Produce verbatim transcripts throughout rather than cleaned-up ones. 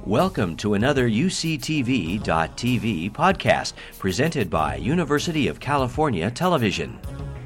Welcome to another U C T V dot T V podcast presented by University of California Television.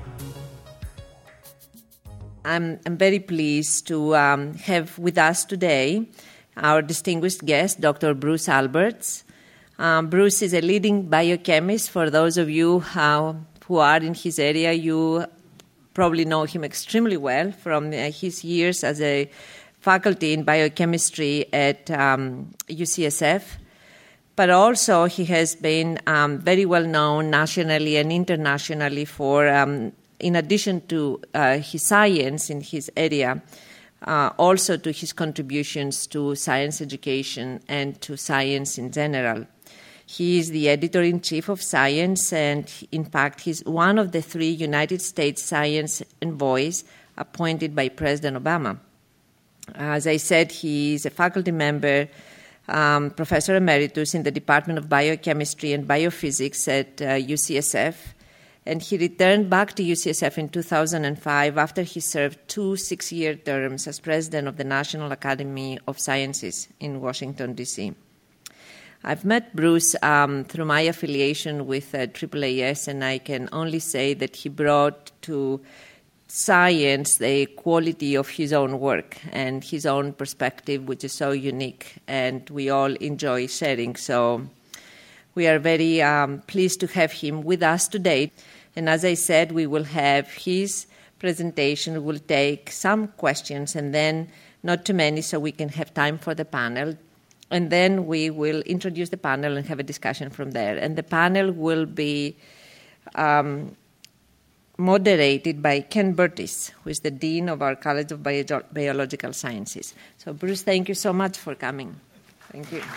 I'm, I'm very pleased to um, have with us today our distinguished guest, Doctor Bruce Alberts. Um, Bruce is a leading biochemist. For those of you uh, who are in his area, you probably know him extremely well from uh, his years as a faculty in biochemistry at um, U C S F. But also he has been um, very well known nationally and internationally for, um, in addition to uh, his science in his area, uh, also to his contributions to science education and to science in general. He is the editor-in-chief of Science, and in fact, he's one of the three United States science envoys appointed by President Obama. As I said, he is a faculty member, um, professor emeritus in the Department of Biochemistry and Biophysics at uh, U C S F, and he returned back to U C S F in two thousand five after he served two six-year terms as president of the National Academy of Sciences in Washington, D C I've met Bruce um, through my affiliation with uh, A A A S, and I can only say that he brought to science the quality of his own work and his own perspective, which is so unique, and we all enjoy sharing. So we are very um, pleased to have him with us today. And as I said, we will have his presentation. We'll take some questions, and then not too many, so we can have time for the panel. And then we will introduce the panel and have a discussion from there. And the panel will be um, moderated by Ken Burtis, who is the Dean of our College of Bio- Biological Sciences. So, Bruce, thank you so much for coming. Thank you.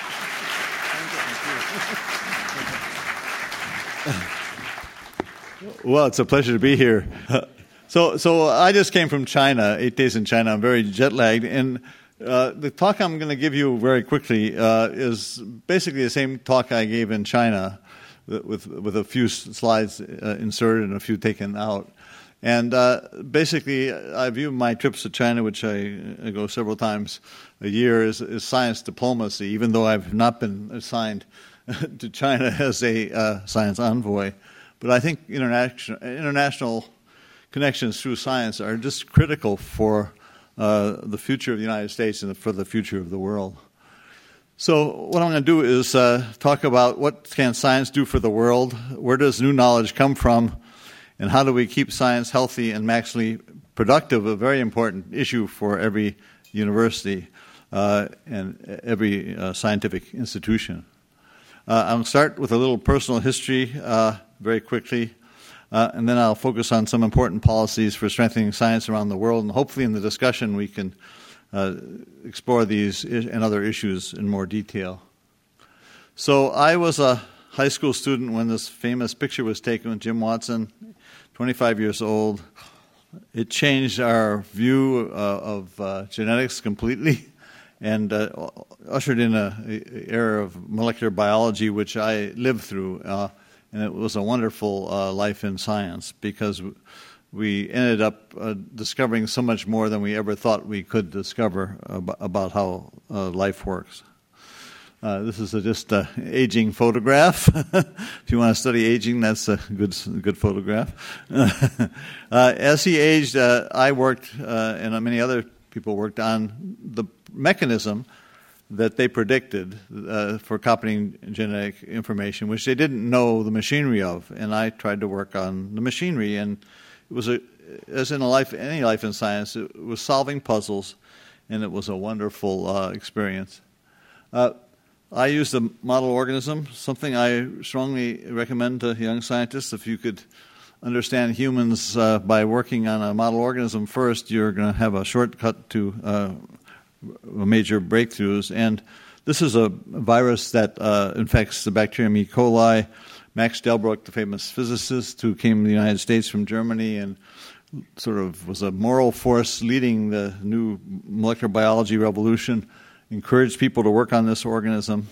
Thank you. Well, it's a pleasure to be here. So, so I just came from China, eight days in China. I'm very jet-lagged, and uh, the talk I'm going to give you very quickly uh, is basically the same talk I gave in China, with with a few slides uh, inserted and a few taken out. And uh, basically, I view my trips to China, which I, I go several times a year, as, as science diplomacy, even though I've not been assigned to China as a uh, science envoy. But I think international, international connections through science are just critical for uh, the future of the United States and for the future of the world. So what I'm going to do is uh, talk about what can science do for the world, where does new knowledge come from, and how do we keep science healthy and maximally productive, a very important issue for every university uh, and every uh, scientific institution. Uh, I'll start with a little personal history uh, very quickly, uh, and then I'll focus on some important policies for strengthening science around the world, and hopefully in the discussion we can Uh, explore these and other issues in more detail. So I was a high school student when this famous picture was taken with Jim Watson, twenty-five years old. It changed our view uh, of uh, genetics completely and uh, ushered in an era of molecular biology, which I lived through. Uh, and it was a wonderful uh, life in science because we ended up uh, discovering so much more than we ever thought we could discover ab- about how uh, life works. Uh, this is a, just an aging photograph. If you want to study aging, that's a good good photograph. uh, as he aged, uh, I worked, uh, and many other people worked on the mechanism that they predicted uh, for copying genetic information, which they didn't know the machinery of. And I tried to work on the machinery, and it was a, as in a life, any life in science, it was solving puzzles, and it was a wonderful uh, experience. Uh, I used a model organism, something I strongly recommend to young scientists. If you could understand humans uh, by working on a model organism first, you're going to have a shortcut to uh, major breakthroughs. And this is a virus that uh, infects the bacterium E. coli. Max Delbruck, the famous physicist who came to the United States from Germany and sort of was a moral force leading the new molecular biology revolution, encouraged people to work on this organism.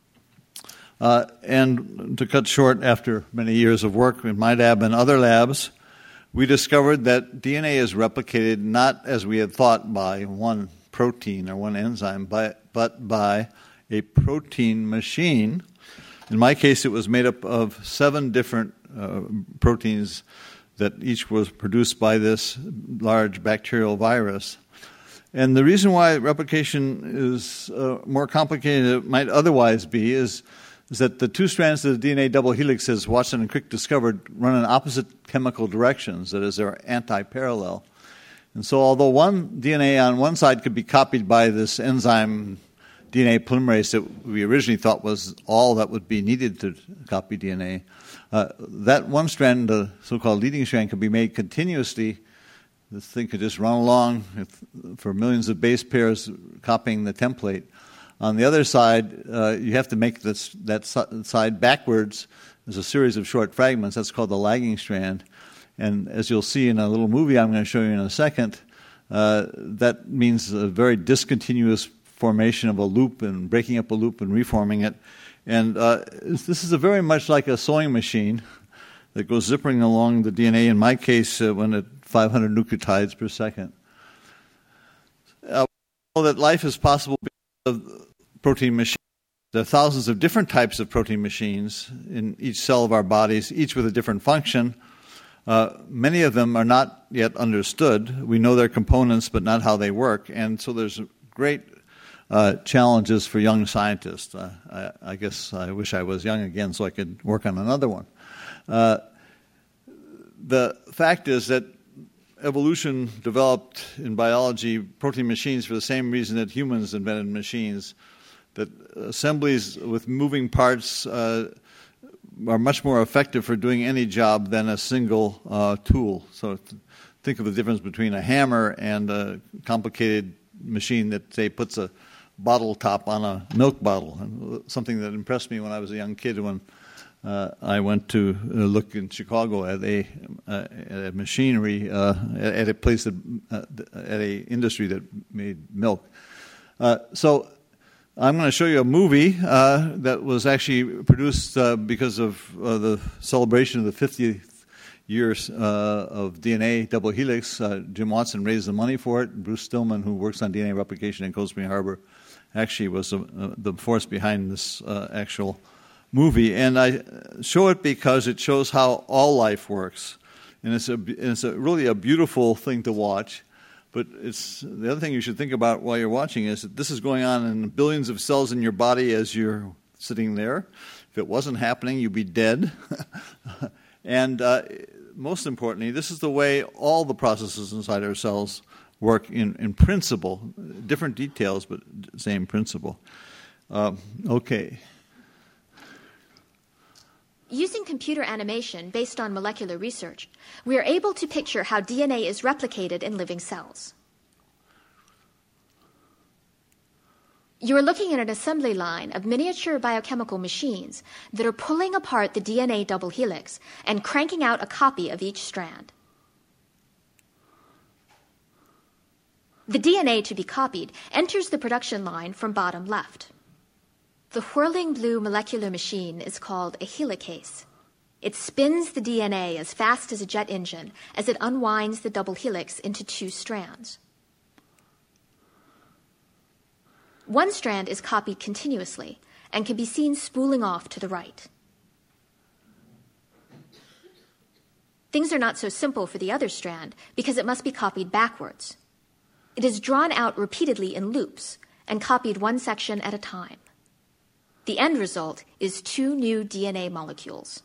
Uh, and to cut short, after many years of work in my lab and other labs, we discovered that D N A is replicated not as we had thought by one protein or one enzyme, by, but by a protein machine. In my case, it was made up of seven different uh, proteins that each was produced by this large bacterial virus. And the reason why replication is uh, more complicated than it might otherwise be is, is that the two strands of the D N A double helix, as Watson and Crick discovered, run in opposite chemical directions, that is, they're anti-parallel. And so although one D N A on one side could be copied by this enzyme D N A polymerase that we originally thought was all that would be needed to copy D N A, uh, that one strand, the so-called leading strand, could be made continuously. This thing could just run along if, for millions of base pairs copying the template. On the other side, uh, you have to make this, that side backwards. There's a series of short fragments. That's called the lagging strand. And as you'll see in a little movie I'm going to show you in a second, uh, that means a very discontinuous formation of a loop and breaking up a loop and reforming it. And uh, this is a very much like a sewing machine that goes zippering along the D N A, in my case, uh, when at five hundred nucleotides per second. Uh, we know that life is possible because of protein machines. There are thousands of different types of protein machines in each cell of our bodies, each with a different function. Uh, many of them are not yet understood. We know their components, but not how they work. And so there's great uh, challenges for young scientists. Uh, I, I guess I wish I was young again so I could work on another one. Uh, the fact is that evolution developed in biology protein machines for the same reason that humans invented machines, that assemblies with moving parts uh, are much more effective for doing any job than a single uh, tool. So th- think of the difference between a hammer and a complicated machine that, say, puts a bottle top on a milk bottle. And something that impressed me when I was a young kid when uh, I went to uh, look in Chicago at a, uh, at a machinery, uh, at a place, that, uh, at a industry that made milk. Uh, so I'm going to show you a movie uh, that was actually produced uh, because of uh, the celebration of the fiftieth years uh, of D N A double helix. Uh, Jim Watson raised the money for it. Bruce Stillman, who works on D N A replication in Cold Spring Harbor, actually was uh, the force behind this uh, actual movie. And I show it because it shows how all life works. And it's, a, it's a really a beautiful thing to watch. But it's the other thing you should think about while you're watching is that this is going on in billions of cells in your body as you're sitting there. If it wasn't happening, you'd be dead. And uh, most importantly, this is the way all the processes inside our cells work in, in principle. Different details, but same principle. Um, okay. Using computer animation based on molecular research, we are able to picture how D N A is replicated in living cells. You are looking at an assembly line of miniature biochemical machines that are pulling apart the D N A double helix and cranking out a copy of each strand. The D N A to be copied enters the production line from bottom left. The whirling blue molecular machine is called a helicase. It spins the D N A as fast as a jet engine as it unwinds the double helix into two strands. One strand is copied continuously and can be seen spooling off to the right. Things are not so simple for the other strand because it must be copied backwards. It is drawn out repeatedly in loops and copied one section at a time. The end result is two new D N A molecules.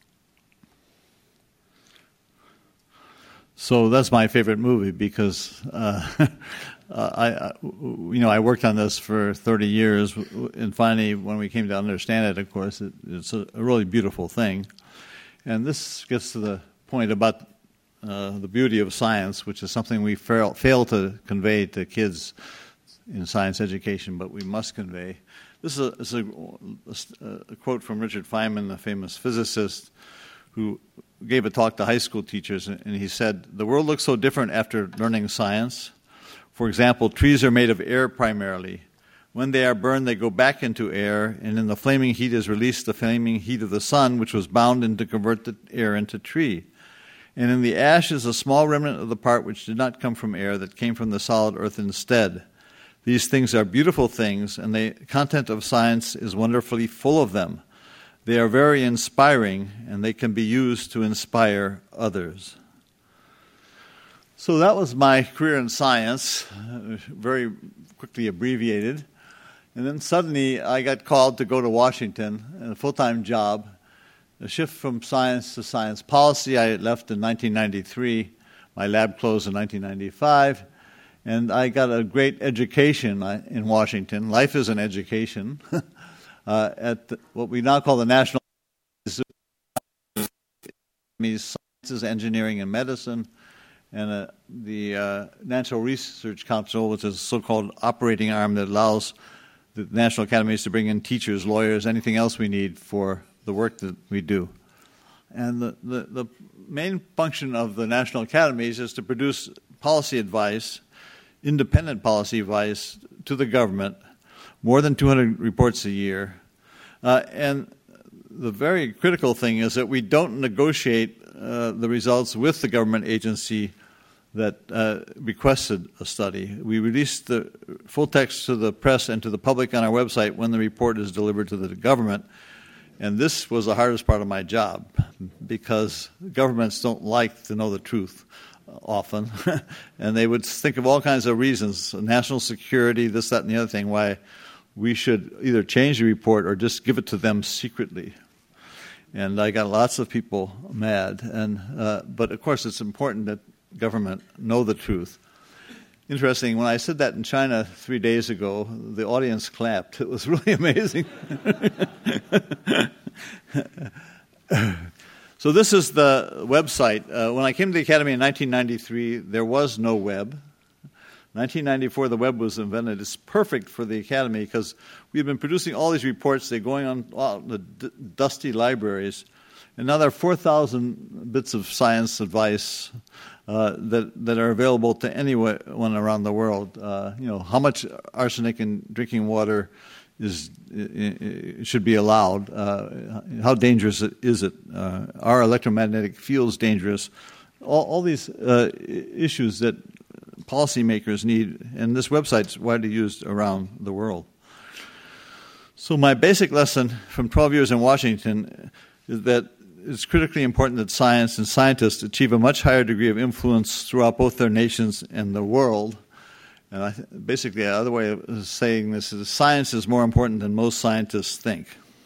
So that's my favorite movie because uh, I, you know, I worked on this for thirty years, and finally, when we came to understand it, of course, it, it's a, a really beautiful thing. And this gets to the point about uh, the beauty of science, which is something we fail, fail to convey to kids in science education, but we must convey. This is, a, this is a, a quote from Richard Feynman, the famous physicist, who gave a talk to high school teachers, and he said, "The world looks so different after learning science. For example, trees are made of air primarily. When they are burned, they go back into air, and in the flaming heat is released the flaming heat of the sun, which was bound in to convert the air into tree. And in the ash is a small remnant of the part which did not come from air, that came from the solid earth instead. These things are beautiful things, and the content of science is wonderfully full of them. They are very inspiring, and they can be used to inspire others. So that was my career in science, uh, very quickly abbreviated. And then suddenly I got called to go to Washington, a full-time job, a shift from science to science policy. I left in nineteen ninety-three. My lab closed in nineteen ninety-five. And I got a great education in Washington. Life is an education. uh, at the, what we now call the National Sciences, Engineering, and Medicine, and uh, the uh, National Research Council, which is a so-called operating arm that allows the national academies to bring in teachers, lawyers, anything else we need for the work that we do. And the, the, the main function of the national academies is to produce policy advice, independent policy advice to the government, more than two hundred reports a year. Uh, and the very critical thing is that we don't negotiate uh, the results with the government agency that uh, requested a study. We release the full text to the press and to the public on our website when the report is delivered to the government. And this was the hardest part of my job, because governments don't like to know the truth often. And they would think of all kinds of reasons, national security, this, that, and the other thing, why we should either change the report or just give it to them secretly. And I got lots of people mad. And uh, but, of course, it's important that government know the truth. Interesting, when I said that in China three days ago, the audience clapped. It was really amazing. So this is the website. Uh, when I came to the Academy in nineteen ninety-three, there was no web. nineteen ninety-four, the web was invented. It's perfect for the Academy because we've been producing all these reports. They're going on all the d- dusty libraries. And now there are four thousand bits of science advice uh, that that are available to anyone around the world. Uh, you know, how much arsenic in drinking water is should be allowed? Uh, how dangerous is it? Uh, are electromagnetic fields dangerous? All, all these uh, issues that policymakers need, and this website's widely used around the world. So my basic lesson from twelve years in Washington is that it's critically important that science and scientists achieve a much higher degree of influence throughout both their nations and the world. And I th- basically, the other way of saying this is science is more important than most scientists think.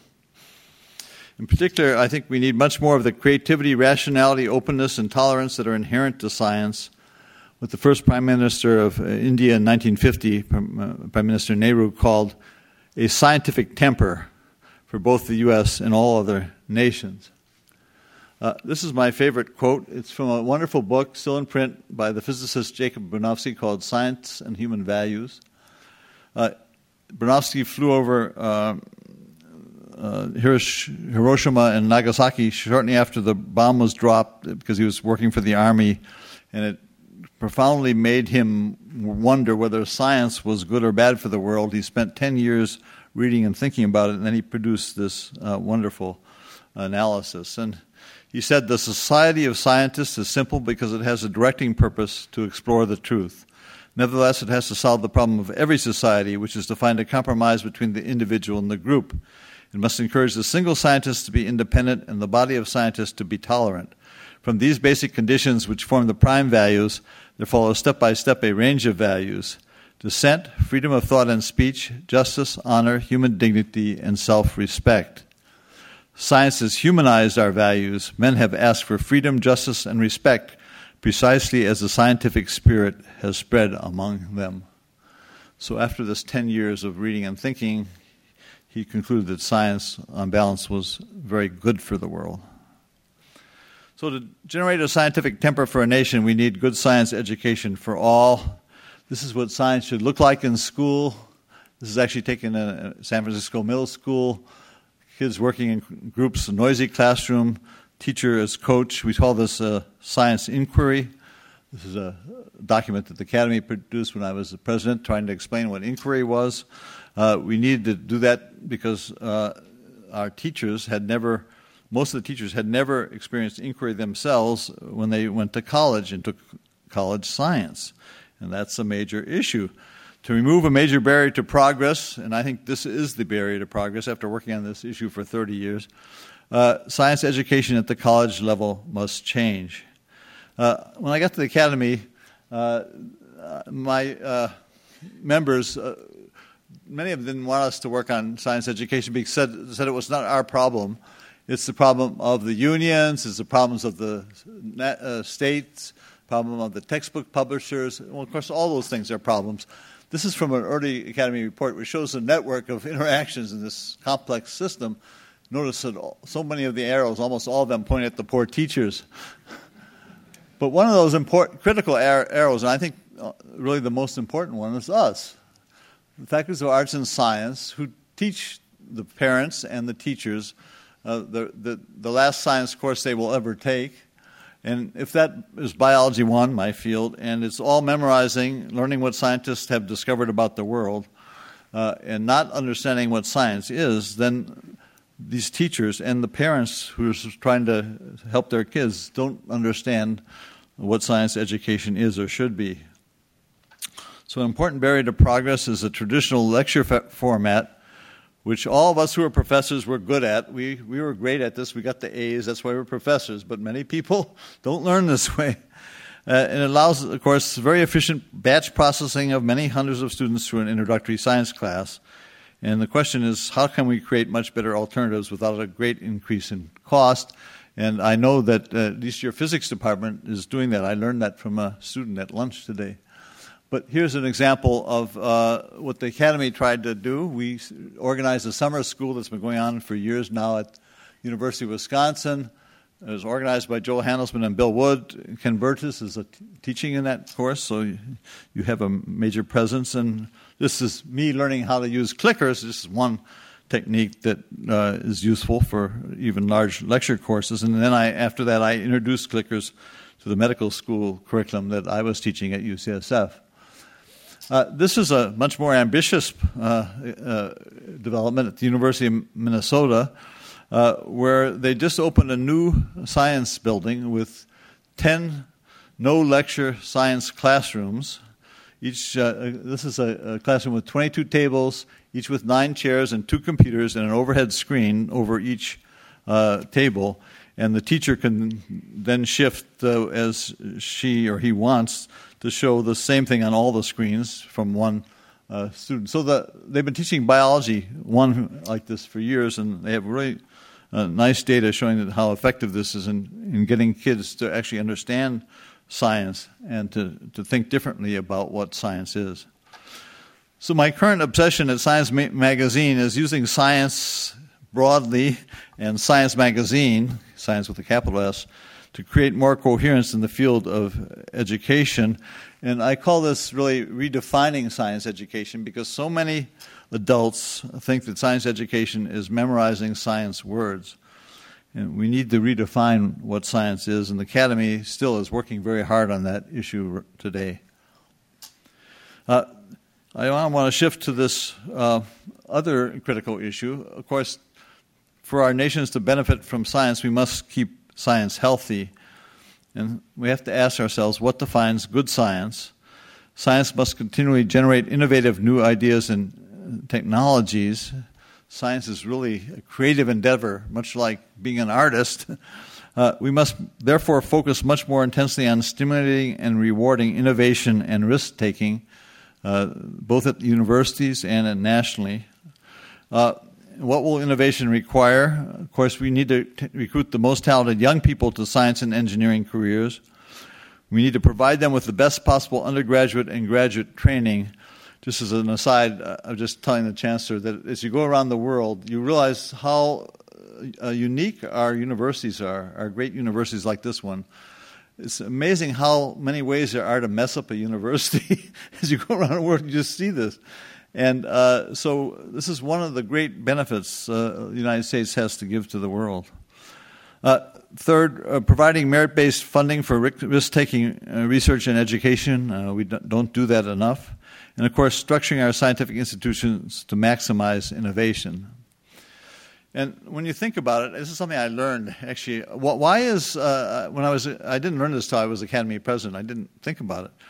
In particular, I think we need much more of the creativity, rationality, openness, and tolerance that are inherent to science. What the first Prime Minister of uh, India in nineteen fifty, Prime, uh, Prime Minister Nehru, called a scientific temper for both the U S and all other nations. Uh, this is my favorite quote. It's from a wonderful book, still in print, by the physicist Jacob Bronowski, called Science and Human Values. Uh, Bronowski flew over uh, uh, Hiroshima and Nagasaki shortly after the bomb was dropped because he was working for the Army, and it profoundly made him wonder whether science was good or bad for the world. He spent ten years reading and thinking about it, and then he produced this uh, wonderful analysis. And he said, the society of scientists is simple because it has a directing purpose to explore the truth. Nevertheless, it has to solve the problem of every society, which is to find a compromise between the individual and the group. It must encourage the single scientist to be independent and the body of scientists to be tolerant. From these basic conditions, which form the prime values, there follows step by step a range of values: dissent, freedom of thought and speech, justice, honor, human dignity, and self-respect. Science has humanized our values. Men have asked for freedom, justice, and respect precisely as the scientific spirit has spread among them. So after this ten years of reading and thinking, he concluded that science, on balance, was very good for the world. So to generate a scientific temper for a nation, we need good science education for all. This is what science should look like in school. This is actually taken in a San Francisco middle school. Kids working in groups, a noisy classroom, teacher as coach. We call this a science inquiry. This is a document that the Academy produced when I was the president, trying to explain what inquiry was. Uh, we needed to do that because uh, our teachers had never, most of the teachers had never experienced inquiry themselves when they went to college and took college science. And that's a major issue. To remove a major barrier to progress, and I think this is the barrier to progress after working on this issue for thirty years, uh, science education at the college level must change. Uh, when I got to the academy, uh, my uh, members, uh, many of them didn't want us to work on science education because said, said it was not our problem. It's the problem of the unions, it's the problems of the uh, states, problem of the textbook publishers. Well, of course, all those things are problems. This is from an early Academy report which shows a network of interactions in this complex system. Notice that all, so many of the arrows, almost all of them, point at the poor teachers. But one of those important, critical ar- arrows, and I think uh, really the most important one, is us. The faculties of arts and science who teach the parents and the teachers uh, the, the, the last science course they will ever take. And if that is biology one, my field, and it's all memorizing, learning what scientists have discovered about the world, uh, and not understanding what science is, then these teachers and the parents who are trying to help their kids don't understand what science education is or should be. So an important barrier to progress is a traditional lecture fa- format, which all of us who are professors were good at. We we were great at this. We got the A's. That's why we're professors. But many people don't learn this way. Uh, and it allows, of course, very efficient batch processing of many hundreds of students through an introductory science class. And the question is, how can we create much better alternatives without a great increase in cost? And I know that uh, at least your physics department is doing that. I learned that from a student at lunch today. But here's an example of uh, what the Academy tried to do. We organized a summer school that's been going on for years now at University of Wisconsin. It was organized by Joel Handelsman and Bill Wood. Ken Burtis is a t- teaching in that course, so you, you have a major presence. And this is me learning how to use clickers. This is one technique that uh, is useful for even large lecture courses. And then I, after that, I introduced clickers to the medical school curriculum that I was teaching at U C S F. Uh, this is a much more ambitious uh, uh, development at the University of Minnesota, uh, where they just opened a new science building with ten no-lecture science classrooms. Each uh, this is a, a classroom with twenty-two tables, each with nine chairs and two computers and an overhead screen over each uh, table. And the teacher can then shift uh, as she or he wants to show the same thing on all the screens from one uh, student. So the, they've been teaching biology one like this for years, and they have really uh, nice data showing that how effective this is in, in getting kids to actually understand science and to, to think differently about what science is. So my current obsession at Science Ma- Magazine is using science broadly and Science Magazine, science with a capital S, to create more coherence in the field of education. And I call this really redefining science education because so many adults think that science education is memorizing science words. And we need to redefine what science is, and the Academy still is working very hard on that issue today. Uh, I want to shift to this uh, other critical issue. Of course, for our nations to benefit from science, we must keep science healthy. And we have to ask ourselves, what defines good science? Science must continually generate innovative new ideas and technologies. Science is really a creative endeavor, much like being an artist. Uh, we must therefore focus much more intensely on stimulating and rewarding innovation and risk-taking, uh, both at universities and nationally. Uh, What will innovation require? Of course, we need to t- recruit the most talented young people to science and engineering careers. We need to provide them with the best possible undergraduate and graduate training. Just as an aside, uh, I'm just telling the Chancellor that as you go around the world, you realize how uh, unique our universities are, our great universities like this one. It's amazing how many ways there are to mess up a university. As you go around the world, you just see this. And uh, so this is one of the great benefits uh, the United States has to give to the world. Uh, third, uh, providing merit-based funding for risk-taking uh, research and education. Uh, we don't do that enough. And, of course, structuring our scientific institutions to maximize innovation. And when you think about it, this is something I learned, actually. Why is, uh, when I was, I didn't learn this until I was Academy president. I didn't think about it.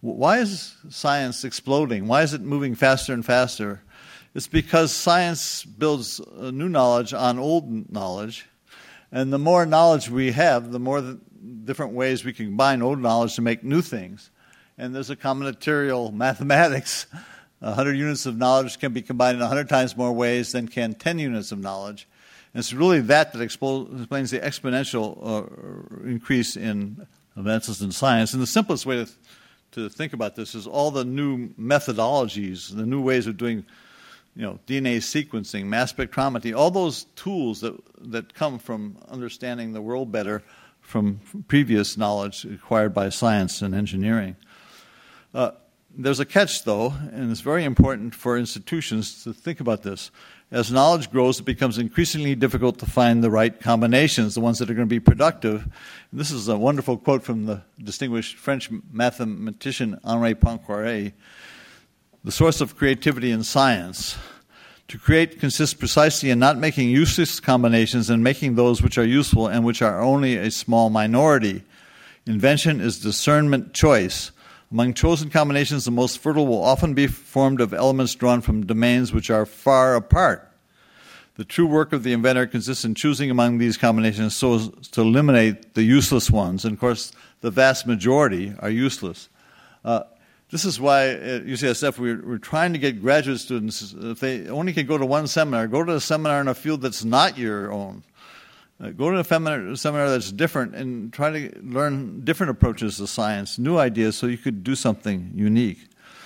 why is science exploding? Why is it moving faster and faster? It's because science builds new knowledge on old knowledge. And the more knowledge we have, the more the different ways we can combine old knowledge to make new things. And there's a combinatorial mathematics. one hundred units of knowledge can be combined in one hundred times more ways than can ten units of knowledge. And it's really that that expo- explains the exponential uh, increase in advances in science. And the simplest way to, to think about this is all the new methodologies, the new ways of doing, you know, D N A sequencing, mass spectrometry, all those tools that that come from understanding the world better from previous knowledge acquired by science and engineering. Uh, there's a catch, though, and it's very important for institutions to think about this. As knowledge grows, it becomes increasingly difficult to find the right combinations, the ones that are going to be productive. And this is a wonderful quote from the distinguished French mathematician Henri Poincaré. The source of creativity in science. To create consists precisely in not making useless combinations and making those which are useful and which are only a small minority. Invention is discernment choice. Among chosen combinations, the most fertile will often be formed of elements drawn from domains which are far apart. The true work of the inventor consists in choosing among these combinations so as to eliminate the useless ones. And, of course, the vast majority are useless. Uh, This is why at U C S F we're, we're trying to get graduate students, if they only can go to one seminar, go to a seminar in a field that's not your own. Uh, go to a seminar, a seminar that's different and try to learn different approaches to science, new ideas, so you could do something unique.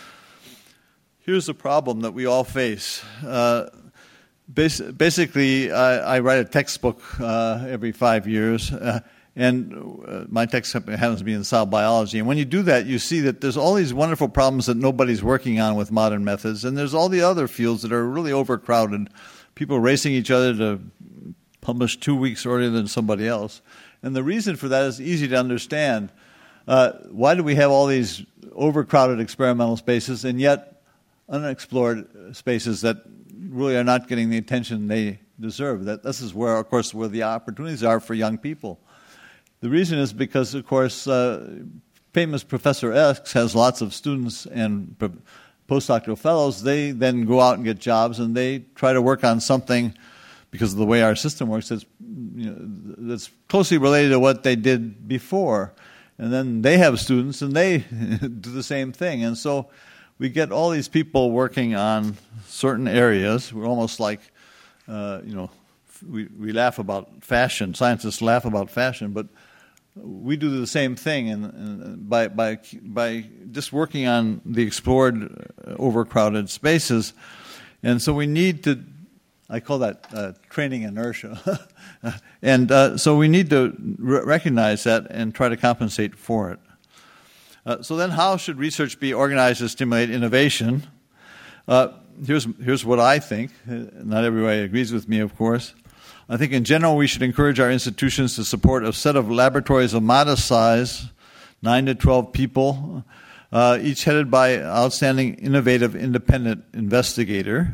Here's the problem that we all face. Uh, bas- basically, I, I write a textbook uh, every five years. Uh, And uh, my text happens to be in cell biology. And when you do that, you see that there's all these wonderful problems that nobody's working on with modern methods. And there's all the other fields that are really overcrowded. People racing each other to publish two weeks earlier than somebody else. And the reason for that is easy to understand. Uh, why do we have all these overcrowded experimental spaces and yet unexplored spaces that really are not getting the attention they deserve? That this is where, of course, where the opportunities are for young people. The reason is because, of course, uh, famous Professor X has lots of students and postdoctoral fellows. They then go out and get jobs, and they try to work on something, because of the way our system works, that's, you know, that's closely related to what they did before. And then they have students, and they do the same thing. And so we get all these people working on certain areas. We're almost like, uh, you know, we, we laugh about fashion. Scientists laugh about fashion, but we do the same thing, and, and by by by just working on the explored, uh, overcrowded spaces, and so we need to. I call that uh, training inertia, and uh, so we need to r- recognize that and try to compensate for it. Uh, so then, how should research be organized to stimulate innovation? Uh, here's here's what I think. Not everybody agrees with me, of course. I think in general we should encourage our institutions to support a set of laboratories of modest size, nine to twelve people, uh, each headed by an outstanding, innovative, independent investigator.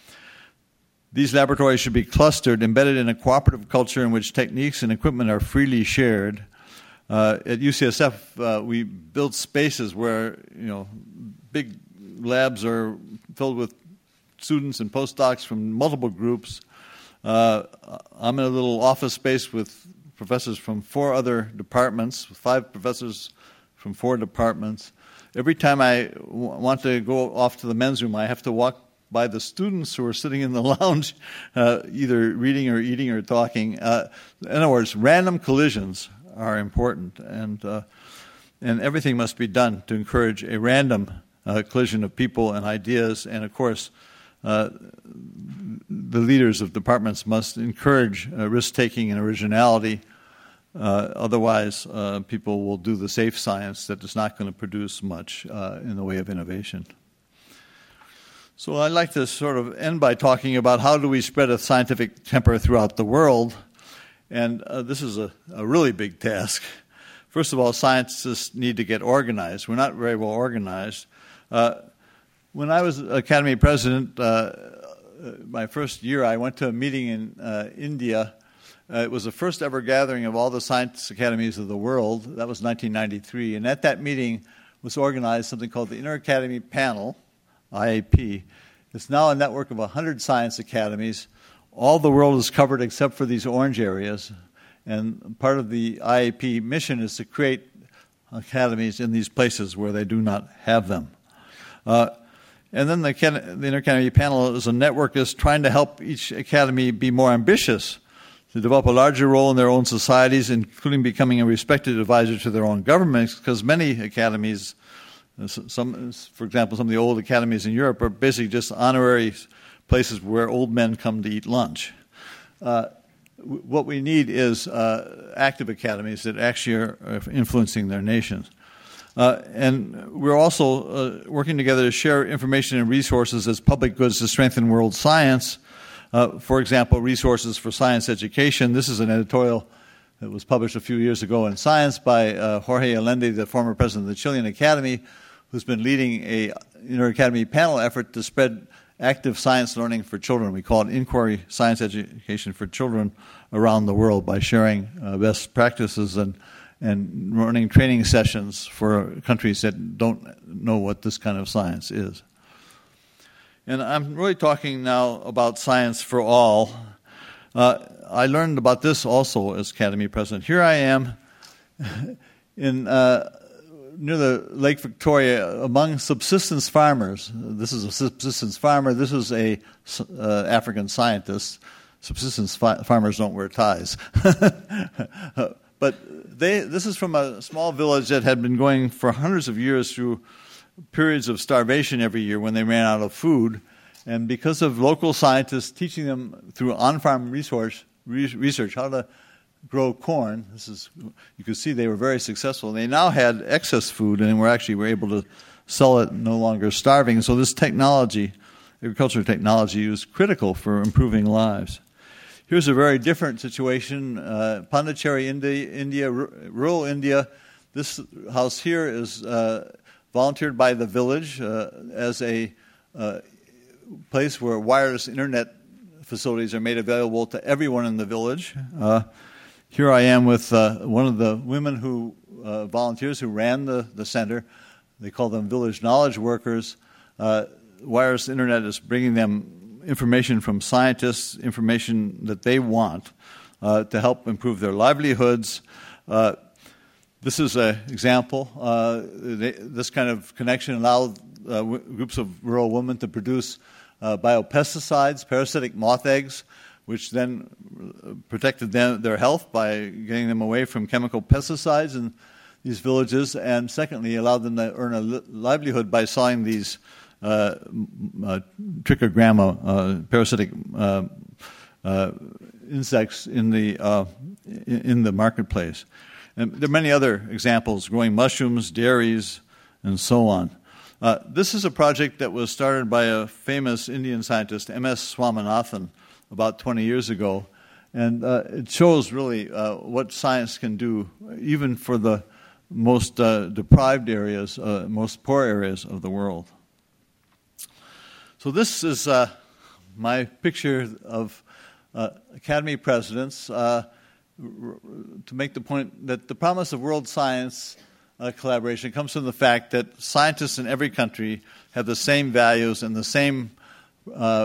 These laboratories should be clustered, embedded in a cooperative culture in which techniques and equipment are freely shared. Uh, at U C S F, uh, we build spaces where, you know, big labs are filled with students and postdocs from multiple groups. Uh, I'm in a little office space with professors from four other departments, five professors from four departments. Every time I w- want to go off to the men's room, I have to walk by the students who are sitting in the lounge, uh, either reading or eating or talking. Uh, in other words, random collisions are important, and uh, and everything must be done to encourage a random uh, collision of people and ideas, and of course, Uh, the leaders of departments must encourage uh, risk-taking and originality. Uh, otherwise, uh, people will do the safe science that is not going to produce much uh, in the way of innovation. So I'd like to sort of end by talking about how do we spread a scientific temper throughout the world. And uh, this is a, a really big task. First of all, scientists need to get organized. We're not very well organized. Uh, When I was Academy president, uh, my first year, I went to a meeting in uh, India. Uh, it was the first ever gathering of all the science academies of the world. That was nineteen ninety-three. And at that meeting, was organized something called the Inter-Academy Panel, I A P. It's now a network of one hundred science academies. All the world is covered except for these orange areas. And part of the I A P mission is to create academies in these places where they do not have them. Uh, and then the, the Inter-Academy Panel is a network that's trying to help each academy be more ambitious, to develop a larger role in their own societies, including becoming a respected advisor to their own governments, because many academies, some, for example, some of the old academies in Europe are basically just honorary places where old men come to eat lunch. Uh, w- what we need is uh, active academies that actually are, are influencing their nations. Uh, and we're also uh, working together to share information and resources as public goods to strengthen world science. Uh, for example, resources for science education. This is an editorial that was published a few years ago in Science by uh, Jorge Allende, the former president of the Chilean Academy, who's been leading a inter-academy panel effort to spread active science learning for children. We call it Inquiry Science Education for Children around the world by sharing uh, best practices and, and running training sessions for countries that don't know what this kind of science is. And I'm really talking now about science for all. Uh, I learned about this also as Academy President. Here I am in uh, near the Lake Victoria among subsistence farmers. This is a subsistence farmer. This is a uh, African scientist. Subsistence fi- farmers don't wear ties. But they, this is from a small village that had been going for hundreds of years through periods of starvation every year when they ran out of food. And because of local scientists teaching them through on-farm research, research how to grow corn, this is, you can see they were very successful. They now had excess food and were actually were able to sell it no longer starving. So this technology, agricultural technology, was critical for improving lives. Here's a very different situation. Uh, Pondicherry, India, India, rural India. This house here is uh, volunteered by the village uh, as a uh, place where wireless internet facilities are made available to everyone in the village. Uh, here I am with uh, one of the women who uh, volunteers who ran the, the center. They call them village knowledge workers. Uh, wireless internet is bringing them information from scientists, information that they want uh, to help improve their livelihoods. Uh, This is an example. Uh, they, this kind of connection allowed uh, w- groups of rural women to produce uh, biopesticides, parasitic moth eggs, which then protected them, their health by getting them away from chemical pesticides in these villages, and secondly, allowed them to earn a li- livelihood by selling these uh, uh, trichogramma, uh, parasitic uh, uh, insects in the uh, in the marketplace. And there are many other examples, growing mushrooms, dairies, and so on. Uh, this is a project that was started by a famous Indian scientist, M S Swaminathan, about twenty years ago. And uh, it shows really uh, what science can do, even for the most uh, deprived areas, uh, most poor areas of the world. So this is uh, my picture of uh, Academy presidents. Uh, to make the point that the promise of world science uh, collaboration comes from the fact that scientists in every country have the same values and the same uh,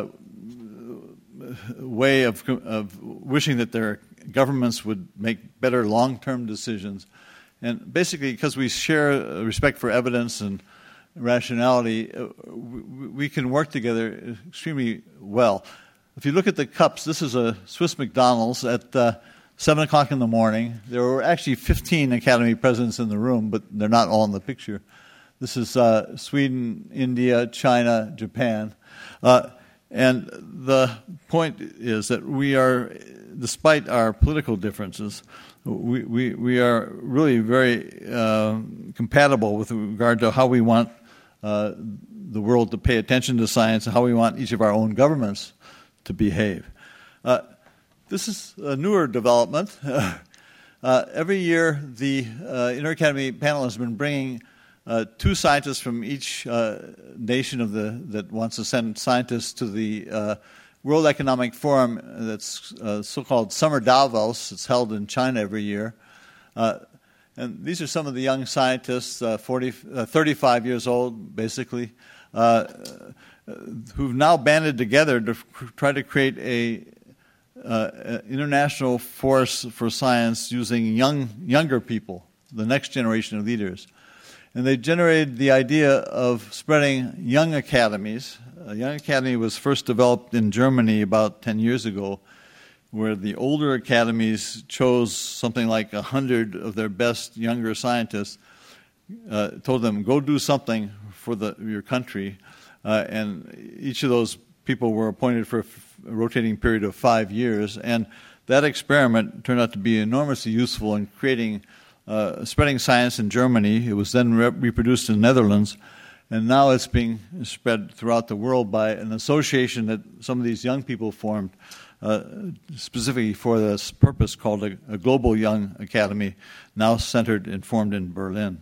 way of, of wishing that their governments would make better long-term decisions. And basically, because we share respect for evidence and rationality, uh, we, we can work together extremely well. If you look at the cups, this is a Swiss McDonald's at uh, seven o'clock in the morning. There were actually fifteen Academy presidents in the room, but they're not all in the picture. This is uh, Sweden, India, China, Japan. Uh, and the point is that we are, despite our political differences, we, we, we are really very uh, compatible with regard to how we want uh, the world to pay attention to science and how we want each of our own governments to behave. Uh, This is a newer development. Uh, every year, the uh, Inter-Academy panel has been bringing uh, two scientists from each uh, nation of the that wants to send scientists to the uh, World Economic Forum that's uh, so-called Summer Davos. It's held in China every year. Uh, And these are some of the young scientists, uh, forty, uh, thirty-five years old, basically, uh, who've now banded together to f- try to create a uh, international force for science using young, younger people, the next generation of leaders. And they generated the idea of spreading young academies. A young academy was first developed in Germany about ten years ago, where the older academies chose something like a hundred of their best younger scientists, uh, told them, go do something for the, your country. Uh, and each of those people were appointed for a, f- a rotating period of five years. And that experiment turned out to be enormously useful in creating, uh, spreading science in Germany. It was then re- reproduced in the Netherlands. And now it's being spread throughout the world by an association that some of these young people formed, uh, specifically for this purpose, called a, a Global Young Academy, now centered and formed in Berlin.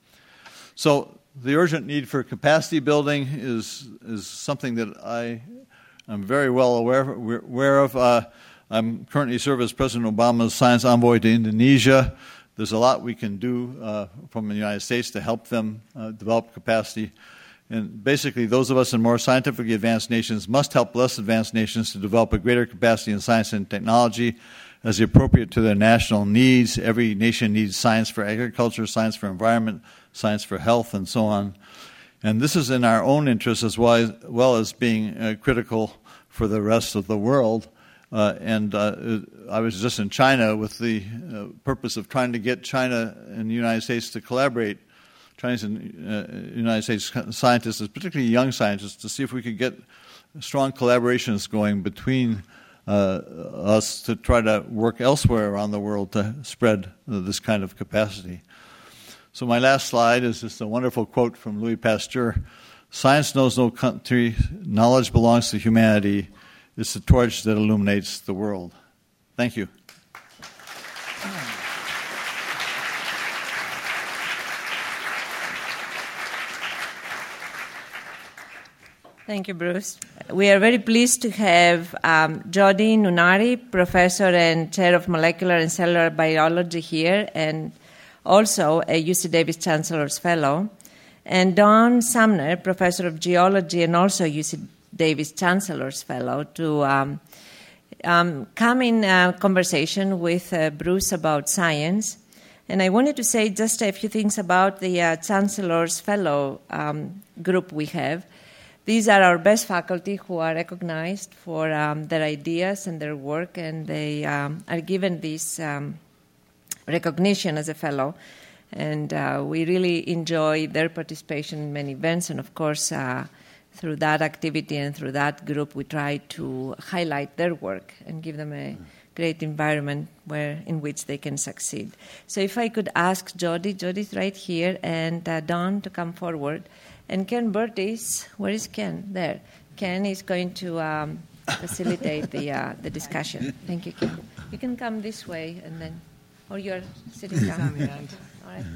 So the urgent need for capacity building is is something that I am very well aware, aware of. Uh, I'm currently serve as President Obama's science envoy to Indonesia. There's a lot we can do uh, from the United States to help them uh, develop capacity. And basically, those of us in more scientifically advanced nations must help less advanced nations to develop a greater capacity in science and technology as appropriate to their national needs. Every nation needs science for agriculture, science for environment, science for health, and so on. And this is in our own interest as well as, well as being uh, critical for the rest of the world. Uh, and uh, I was just in China with the uh, purpose of trying to get China and the United States to collaborate, Chinese and uh, United States scientists, particularly young scientists, to see if we could get strong collaborations going between uh, us to try to work elsewhere around the world to spread uh, this kind of capacity. So my last slide is just a wonderful quote from Louis Pasteur. Science knows no country, knowledge belongs to humanity. It's the torch that illuminates the world. Thank you. Thank you, Bruce. We are very pleased to have um, Jody Nunari, Professor and Chair of Molecular and Cellular Biology here, and also a U C Davis Chancellor's Fellow, and Don Sumner, Professor of Geology and also U C Davis Chancellor's Fellow, to um, um, come in uh, conversation with uh, Bruce about science. And I wanted to say just a few things about the uh, Chancellor's Fellow um, group we have. These are our best faculty who are recognized for um, their ideas and their work, and they um, are given this um, recognition as a fellow. And uh, we really enjoy their participation in many events, and of course, uh, through that activity and through that group, we try to highlight their work and give them a great environment where in which they can succeed. So if I could ask Jody, Jody's right here, and uh, Don to come forward. And Ken Burtis, where is Ken? There. Ken is going to um, facilitate the uh, the discussion. Thank you, Ken. You can come this way, and then, or you're sitting down. All right.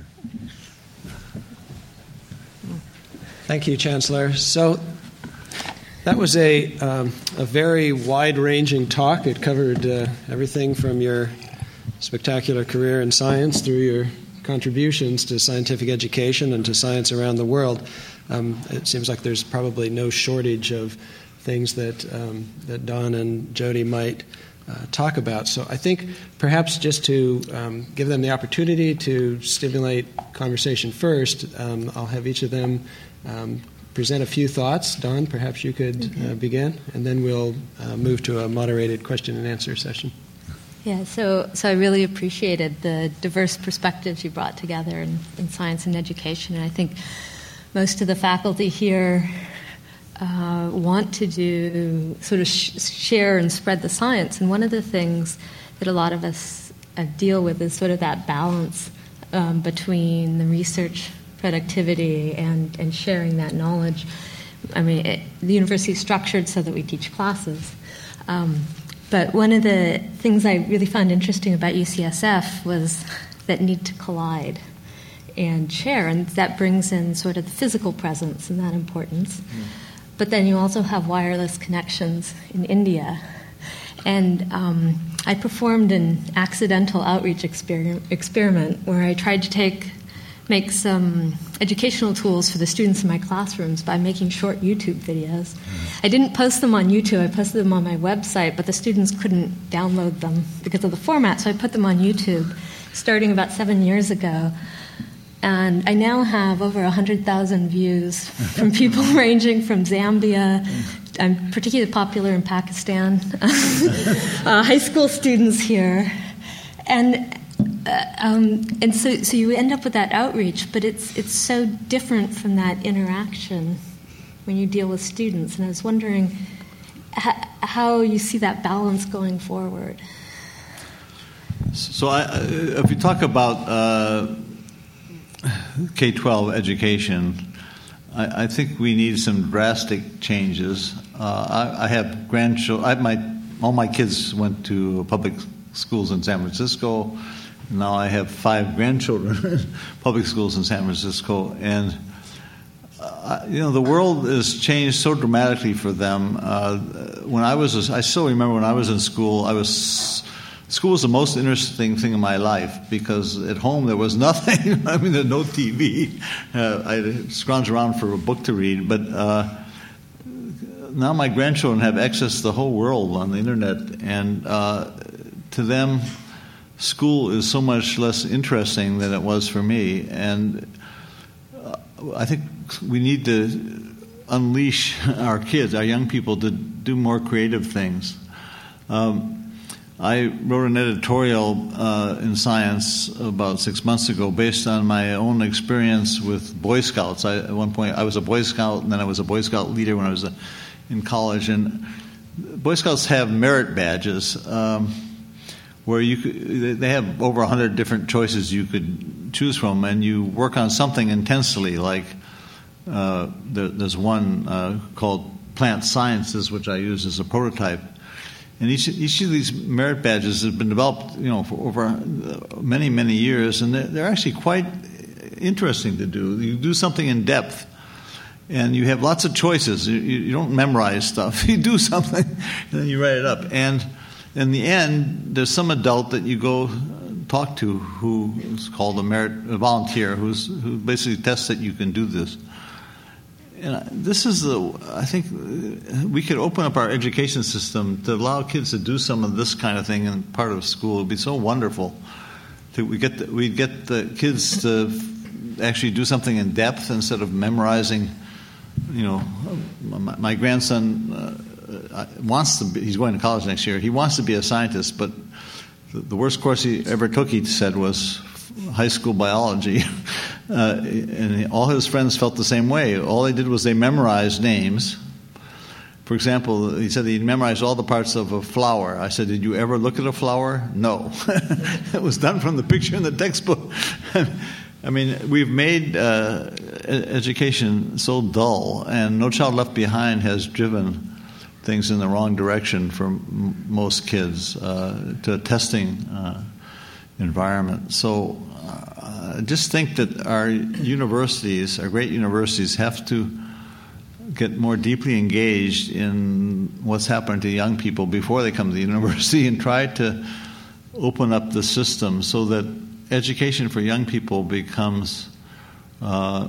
Thank you, Chancellor. So that was a um, a very wide-ranging talk. It covered uh, everything from your spectacular career in science through your contributions to scientific education and to science around the world. Um, it seems like there's probably no shortage of things that um, that Don and Jody might uh, talk about. So I think perhaps just to um, give them the opportunity to stimulate conversation first, um, I'll have each of them um, present a few thoughts. Don, perhaps you could mm-hmm. uh, begin, and then we'll uh, move to a moderated question and answer session. Yeah, so so I really appreciated the diverse perspectives you brought together in, in science and education, and I think most of the faculty here uh, want to do sort of sh- share and spread the science, and one of the things that a lot of us uh, deal with is sort of that balance um, between the research productivity and, and sharing that knowledge. I mean, it, the university is structured so that we teach classes. Um, But one of the things I really found interesting about U C S F was that need to collide and share, and that brings in sort of the physical presence and that importance. Mm. But then you also have wireless connections in India. And um, I performed an accidental outreach exper- experiment where I tried to take make some educational tools for the students in my classrooms by making short YouTube videos. Mm-hmm. I didn't post them on YouTube, I posted them on my website, but the students couldn't download them because of the format, so I put them on YouTube starting about seven years ago. And I now have over one hundred thousand views from people ranging from Zambia. I'm particularly popular in Pakistan. uh, high school students here. And uh, um, and so, so you end up with that outreach, but it's it's so different from that interaction when you deal with students. And I was wondering ha- how you see that balance going forward. So I, if you talk about uh, K twelve education, I, I think we need some drastic changes. Uh, I, I have grandchildren. I have my all my kids went to public schools in San Francisco. Now I have five grandchildren in public schools in San Francisco, and uh, you know the world has changed so dramatically for them. Uh, when I was, I still remember when I was in school. I was school was the most interesting thing in my life because at home there was nothing. I mean, there's no T V. Uh, I scrounge around for a book to read, but uh, now my grandchildren have access to the whole world on the internet, and uh, to them, school is so much less interesting than it was for me. And uh, I think we need to unleash our kids, our young people, to do more creative things. Um, I wrote an editorial uh, in Science about six months ago based on my own experience with Boy Scouts. I, at one point, I was a Boy Scout, and then I was a Boy Scout leader when I was a, in college. And Boy Scouts have merit badges um, where you could, they have over one hundred different choices you could choose from, and you work on something intensely. Like uh, there, there's one uh, called Plant Sciences, which I use as a prototype. And each, each of these merit badges have been developed, you know, for over many, many years, and they're, they're actually quite interesting to do. You do something in depth, and you have lots of choices. You, you don't memorize stuff. You do something, and then you write it up. And in the end, there's some adult that you go talk to who is called a merit a volunteer, who's who basically tests that you can do this. And this is the, I think we could open up our education system to allow kids to do some of this kind of thing in part of school. It would be so wonderful. To, we get the, we'd get the kids to actually do something in depth instead of memorizing. You know, my, my grandson uh, wants to be, he's going to college next year. He wants to be a scientist, but the, the worst course he ever took, he said, was high school biology. Uh, and all his friends felt the same way. All they did was they memorized names. For example, he said he memorized all the parts of a flower. I said, did you ever look at a flower? No. It was done from the picture in the textbook. I mean, we've made uh, education so dull, and No Child Left Behind has driven things in the wrong direction for m- most kids uh, to a testing uh, environment. So uh, just think that our universities, our great universities, have to get more deeply engaged in what's happening to young people before they come to the university and try to open up the system so that education for young people becomes uh,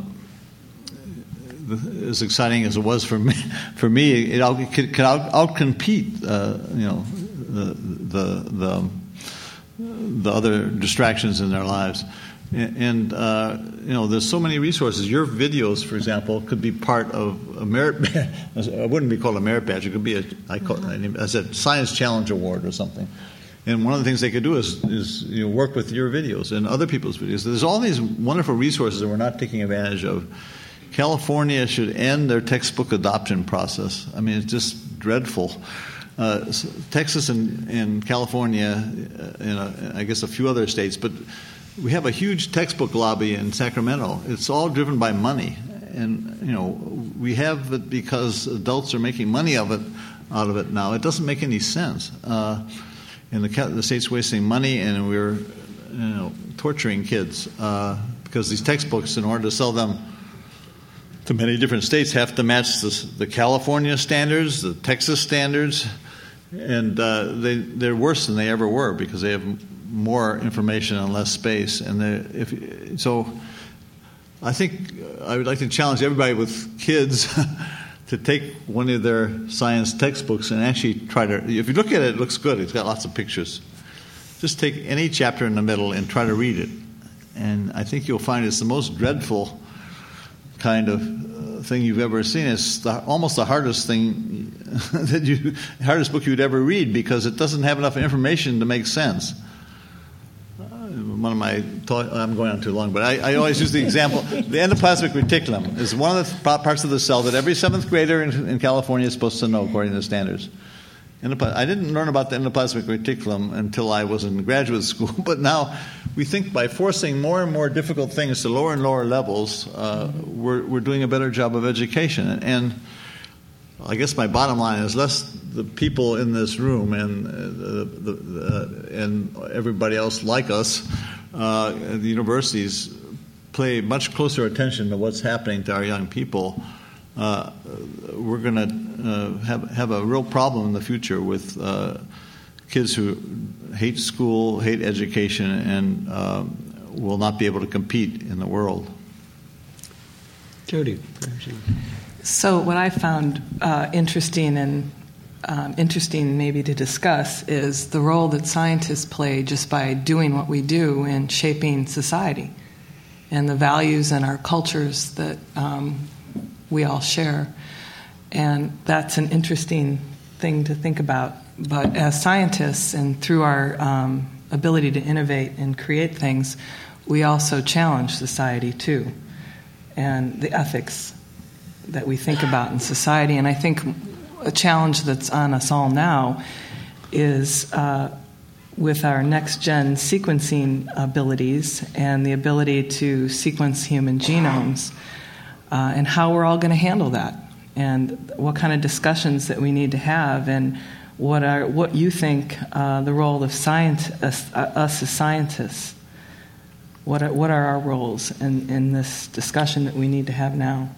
as exciting as it was for me. For me, it out, can, can out, outcompete, uh, you know, the the the the other distractions in their lives. And, uh, you know, there's so many resources. Your videos, for example, could be part of a merit badge. It wouldn't be called a merit badge. It could be, a, I, call, I said, Science Challenge Award or something. And one of the things they could do is, is you know, work with your videos and other people's videos. There's all these wonderful resources that we're not taking advantage of. California should end their textbook adoption process. I mean, it's just dreadful. Uh, Texas and, and California, uh, and uh, I guess a few other states, but we have a huge textbook lobby in Sacramento. It's all driven by money, and you know we have it because adults are making money of it out of it now. It doesn't make any sense, uh, and the, the state's wasting money, and we're you know torturing kids uh, because these textbooks, in order to sell them to many different states, have to match the, the California standards, the Texas standards. And uh, they, they're worse than they ever were because they have more information and less space. And if so, I think I would like to challenge everybody with kids to take one of their science textbooks and actually try to, if you look at it, it looks good. It's got lots of pictures. Just take any chapter in the middle and try to read it. And I think you'll find it's the most dreadful kind of uh, thing you've ever seen. It's the, almost the hardest thing, that you, hardest book you'd ever read because it doesn't have enough information to make sense. One of my talk, I'm going on too long, but I, I always use the example. The endoplasmic reticulum is one of the parts of the cell that every seventh grader in, in California is supposed to know according to the standards. Endopla- I didn't learn about the endoplasmic reticulum until I was in graduate school, but now we think by forcing more and more difficult things to lower and lower levels, uh, we're, we're doing a better job of education. And, and I guess my bottom line is less the people in this room and uh, the, the, uh, and everybody else like us, uh, the universities pay much closer attention to what's happening to our young people. Uh, we're going to uh, have have a real problem in the future with uh, kids who hate school, hate education, and uh, will not be able to compete in the world. Jody. So what I found uh, interesting and um, interesting maybe to discuss is the role that scientists play just by doing what we do in shaping society and the values and our cultures that um, we all share. And that's an interesting thing to think about. But as scientists and through our um, ability to innovate and create things, we also challenge society too, and the ethics that we think about in society. And I think a challenge that's on us all now is uh, with our next-gen sequencing abilities and the ability to sequence human genomes, uh, and how we're all going to handle that, and what kind of discussions that we need to have, and what are what you think uh, the role of science, us, uh, us as scientists. What are, what are our roles in, in this discussion that we need to have now?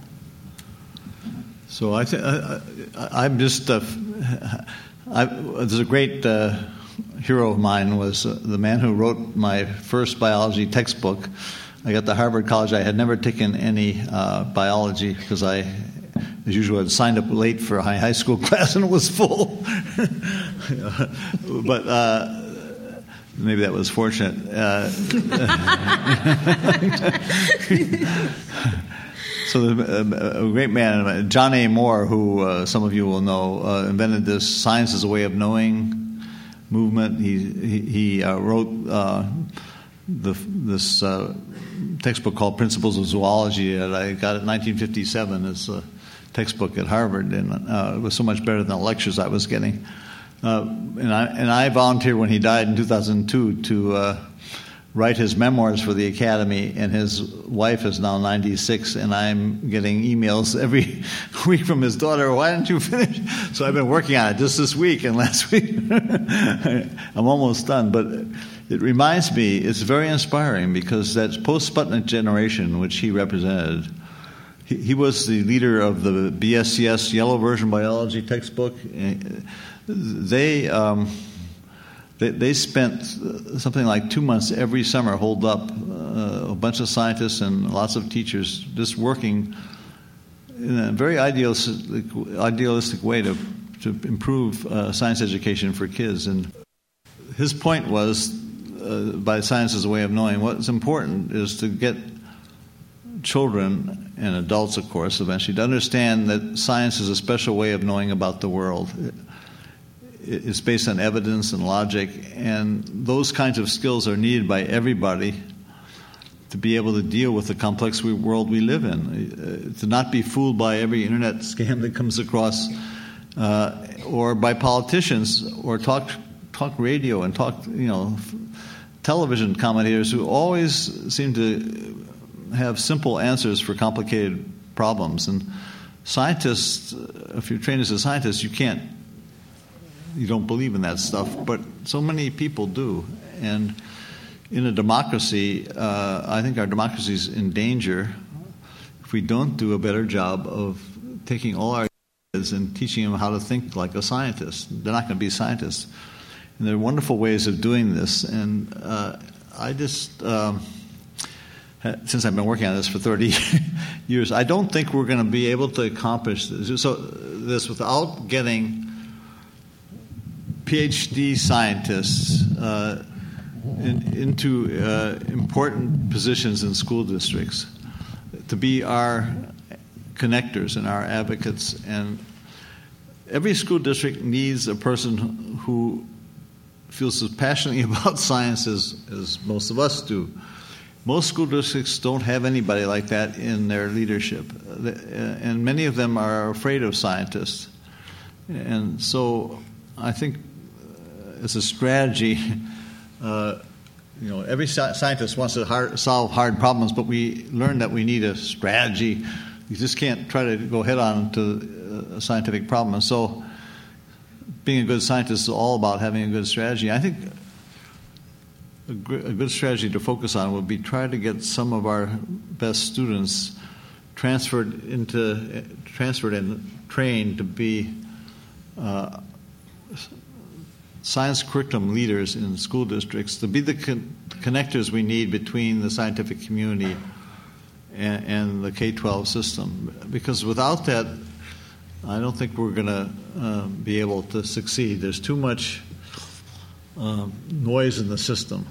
So I th- I, I, I'm just uh, I, there's a great uh, hero of mine was uh, the man who wrote my first biology textbook. I got to Harvard College. I had never taken any uh, biology because I, as usual, had signed up late for a high, high school class and it was full. But uh, maybe that was fortunate. Uh, So the, uh, a great man, John A. Moore, who uh, some of you will know, uh, invented this science as a way of knowing movement. He he, he uh, wrote uh, the, this uh, textbook called Principles of Zoology that I got in nineteen fifty-seven as a textbook at Harvard, and uh, it was so much better than the lectures I was getting. Uh, and I and I volunteered when he died in two thousand two to uh, write his memoirs for the Academy, and his wife is now ninety-six, and I'm getting emails every week from his daughter, why didn't you finish? So I've been working on it just this week and last week. I'm almost done, but it reminds me, it's very inspiring because that post-Sputnik generation, which he represented, he, he was the leader of the B S C S Yellow Version Biology textbook. They... Um, They, they spent something like two months every summer holed up, uh, a bunch of scientists and lots of teachers just working in a very idealistic, idealistic way to, to improve uh, science education for kids. And his point was, uh, by science as a way of knowing, what's important is to get children and adults, of course, eventually, to understand that science is a special way of knowing about the world. It's based on evidence and logic, and those kinds of skills are needed by everybody to be able to deal with the complex world we live in, uh, to not be fooled by every internet scam that comes across, uh, or by politicians, or talk talk radio and talk you know television commentators who always seem to have simple answers for complicated problems. And scientists, if you're trained as a scientist, you can't. You don't believe in that stuff, but so many people do. And in a democracy, uh, I think our democracy is in danger if we don't do a better job of taking all our kids and teaching them how to think like a scientist. They're not going to be scientists. And there are wonderful ways of doing this. And uh, I just, um, since I've been working on this for thirty years, I don't think we're going to be able to accomplish this, so, this without getting PhD scientists uh, in, into uh, important positions in school districts to be our connectors and our advocates. And every school district needs a person who feels as passionately about science as, as most of us do. Most school districts don't have anybody like that in their leadership, and many of them are afraid of scientists. And so I think as a strategy, uh, you know, every scientist wants to hard, solve hard problems, but we learn that we need a strategy. You just can't try to go head on to a scientific problem. And so being a good scientist is all about having a good strategy. I think a good strategy to focus on would be try to get some of our best students transferred into transferred and trained to be uh, science curriculum leaders in school districts, to be the con- connectors we need between the scientific community and, and the K twelve system. Because without that, I don't think we're going to uh, be able to succeed. There's too much Um, noise in the system.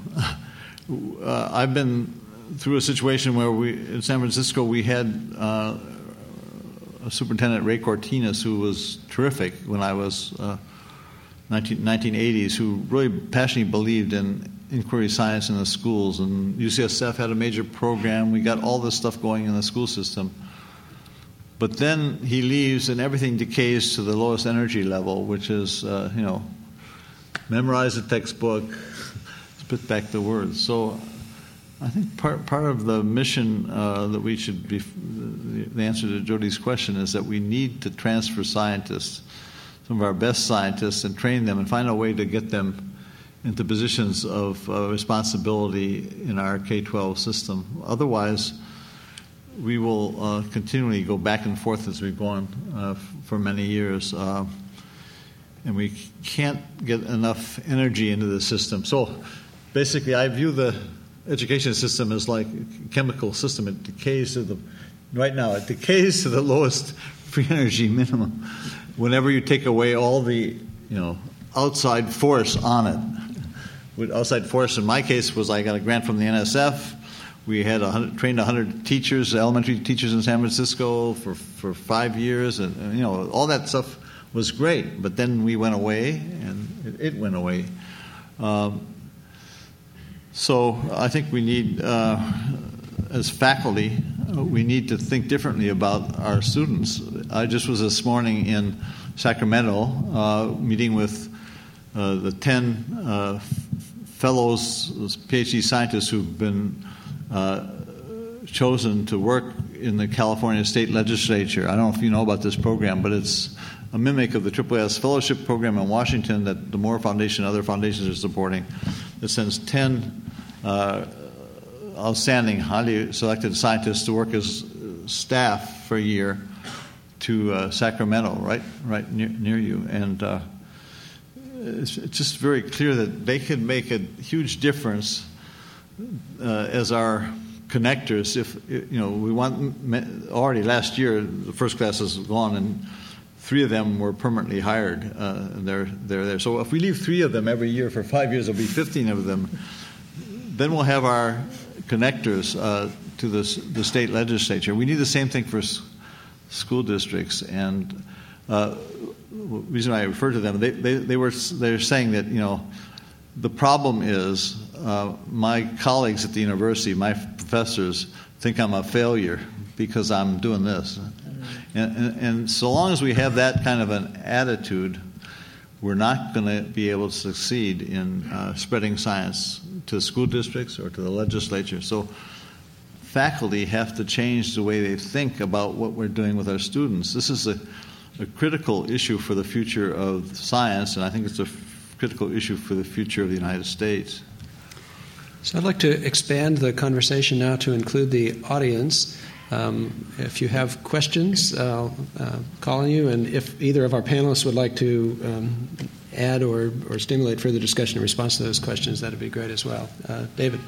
Uh, I've been through a situation where we, in San Francisco, we had uh, a superintendent, Ray Cortinas, who was terrific when I was uh, nineteen eighties, who really passionately believed in inquiry science in the schools. And U C S F had a major program. We got all this stuff going in the school system. But then he leaves and everything decays to the lowest energy level, which is, uh, you know, memorize the textbook, spit back the words. So I think part part of the mission uh, that we should be, the answer to Jody's question is that we need to transfer scientists, some of our best scientists, and train them and find a way to get them into positions of uh, responsibility in our K twelve system. Otherwise, we will uh, continually go back and forth as we've gone uh, for many years. Uh, And we can't get enough energy into the system. So basically, I view the education system as like a chemical system. It decays to the, right now, it decays to the lowest free energy minimum whenever you take away all the, you know, outside force on it. With outside force, in my case, was I got a grant from the N S F. We had a hundred, trained one hundred teachers, elementary teachers in San Francisco for, for five years. And, and, you know, all that stuff was great, but then we went away, and it, it went away. Um, so I think we need, uh, as faculty, uh, we need to think differently about our students. I just was this morning in Sacramento uh, meeting with uh, the ten uh, fellows, PhD scientists who've been uh, chosen to work in the California State Legislature. I don't know if you know about this program, but it's a mimic of the Triple S Fellowship Program in Washington that the Moore Foundation and other foundations are supporting. It sends ten uh, outstanding, highly selected scientists to work as staff for a year to uh, Sacramento, right, right near, near you. And uh, it's, it's just very clear that they can make a huge difference uh, as our connectors. If you know, we want already last year the first class is gone and three of them were permanently hired. Uh, and they're they're there. So if we leave three of them every year for five years, there'll be fifteen of them. Then we'll have our connectors uh, to the the state legislature. We need the same thing for s- school districts. And uh, the reason I refer to them, they they, they were they're saying that you know the problem is uh, my colleagues at the university, my professors, think I'm a failure because I'm doing this. And, and, and so long as we have that kind of an attitude, we're not going to be able to succeed in uh, spreading science to school districts or to the legislature. So faculty have to change the way they think about what we're doing with our students. This is a, a critical issue for the future of science, and I think it's a f- critical issue for the future of the United States. So I'd like to expand the conversation now to include the audience. Um, if you have questions, I'll uh, call on you, and if either of our panelists would like to um, add or, or stimulate further discussion in response to those questions, that would be great as well. Uh, David.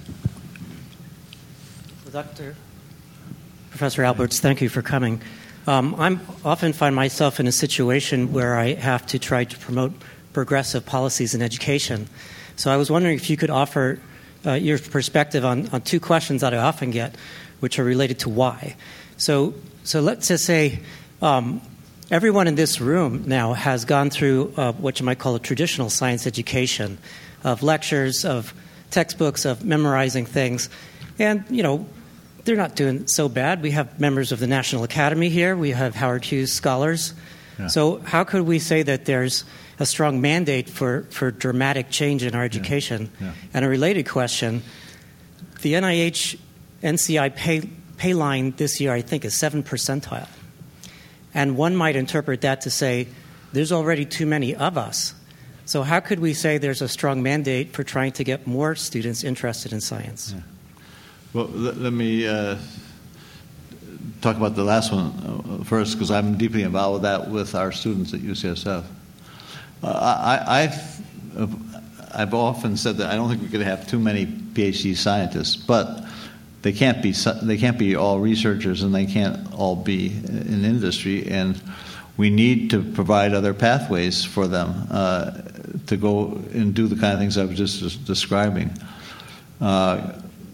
Well, Doctor Professor Alberts, thank you for coming. Um, I often find myself in a situation where I have to try to promote progressive policies in education. So I was wondering if you could offer uh, your perspective on, on two questions that I often get, which are related to why. So, so let's just say um, everyone in this room now has gone through uh, what you might call a traditional science education of lectures, of textbooks, of memorizing things. And, you know, they're not doing so bad. We have members of the National Academy here. We have Howard Hughes scholars. Yeah. So how could we say that there's a strong mandate for, for dramatic change in our education? Yeah. Yeah. And a related question, the N I H N C I pay, pay line this year, I think, is seven percentile. And one might interpret that to say there's already too many of us. So how could we say there's a strong mandate for trying to get more students interested in science? Yeah. Well, let, let me uh, talk about the last one first, because I'm deeply involved with that with our students at U C S F. Uh, I, I've, I've often said that I don't think we could have too many PhD scientists, but they can't be they can't be all researchers, and they can't all be in industry, and we need to provide other pathways for them uh, to go and do the kind of things I was just describing. Uh,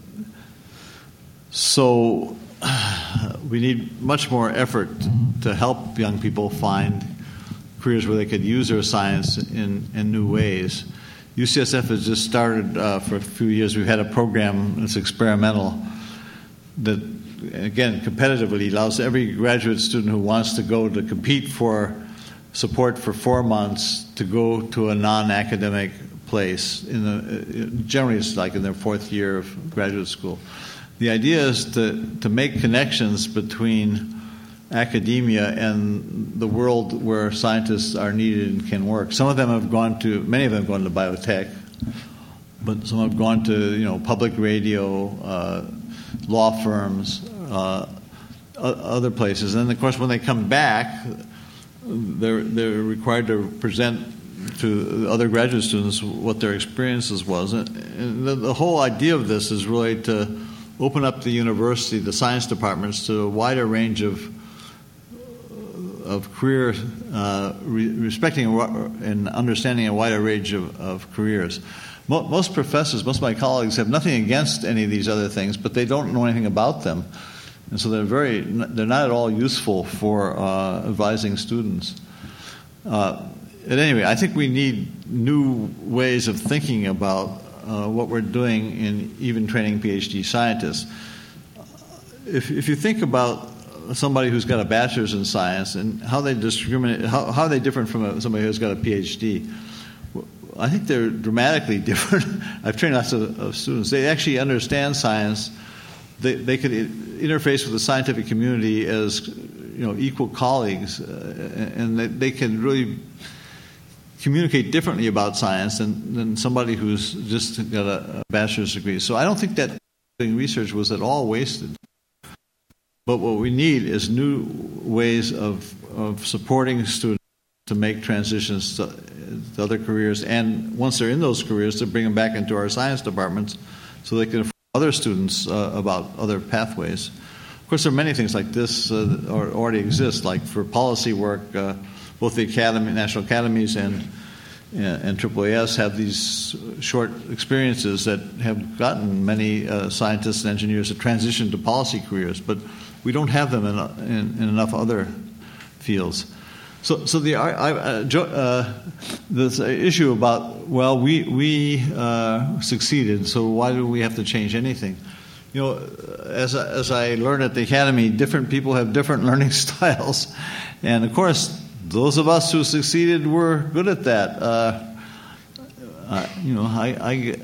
So we need much more effort to help young people find careers where they could use their science in, in new ways. U C S F has just started uh, for a few years. We've had a program that's experimental that, again, competitively allows every graduate student who wants to go to compete for support for four months to go to a non-academic place. In the, generally, it's like in their fourth year of graduate school. The idea is to, to make connections between academia and the world where scientists are needed and can work. Some of them have gone to, many of them have gone to biotech, but some have gone to, you know, public radio, uh, law firms, uh, other places. And of course, when they come back, they're they're required to present to other graduate students what their experiences was. And the, the whole idea of this is really to open up the university, the science departments, to a wider range of of career, uh, re- respecting and understanding a wider range of, of careers. Mo- most professors, most of my colleagues, have nothing against any of these other things, but they don't know anything about them, and so they're very they're not at all useful for uh, advising students. Uh, at any rate, I think we need new ways of thinking about Uh, what we're doing in even training PhD scientists. If, if you think about somebody who's got a bachelor's in science and how they discriminate, how, how are they different from a, somebody who's got a PhD? I think they're dramatically different. I've trained lots of, of students. They actually understand science. They, they could interface with the scientific community as, you know, equal colleagues, uh, and they, they can really communicate differently about science than, than somebody who's just got a, a bachelor's degree. So I don't think that research was at all wasted. But what we need is new ways of, of supporting students to make transitions to, to other careers, and once they're in those careers, to bring them back into our science departments so they can inform other students uh, about other pathways. Of course, there are many things like this uh, that already exist, like for policy work. Uh, Both the Academy, National Academies and and triple A S have these short experiences that have gotten many uh, scientists and engineers to transition to policy careers, but we don't have them in, in, in enough other fields. So, so the I, uh, uh, this issue about, well, we we uh, succeeded, so why do we have to change anything? You know, as as I learned at the Academy, different people have different learning styles, and of course, those of us who succeeded were good at that. Uh, uh, you know, I, I,